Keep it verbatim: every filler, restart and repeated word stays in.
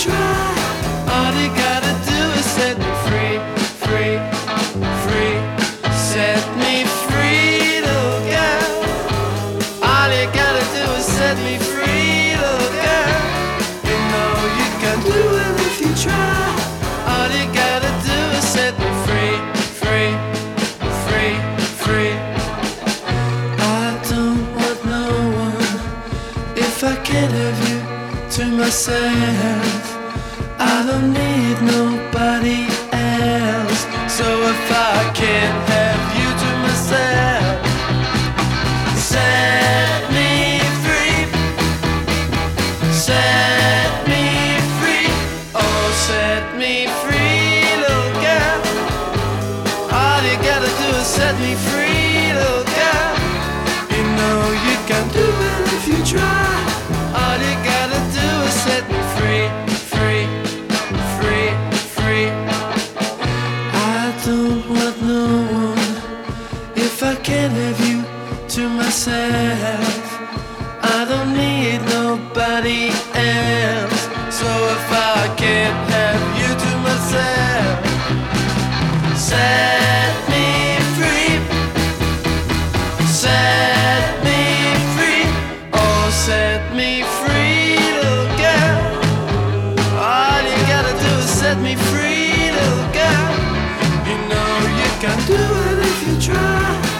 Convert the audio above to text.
try. All you gotta do is set me free, free, free. Set me free, little girl. All you gotta do is set me free, little girl. You know you can do it if you try. All you gotta do is set me free, free, free, free. I don't want no one if I can't have you to myself. I don't need nobody else. So if I can't have you to myself, set me free, set me free, oh set me free, little girl. All you gotta do is set me free, little girl. You know you can do it if you try. All you gotta do is set me free, free, free, free. I don't want no one if I can't have you to myself. I don't need nobody else. So if I can't have you to myself, set me free, set me free, oh set me free, little girl. All you gotta do is set me free, little girl. You know you can do it if you try.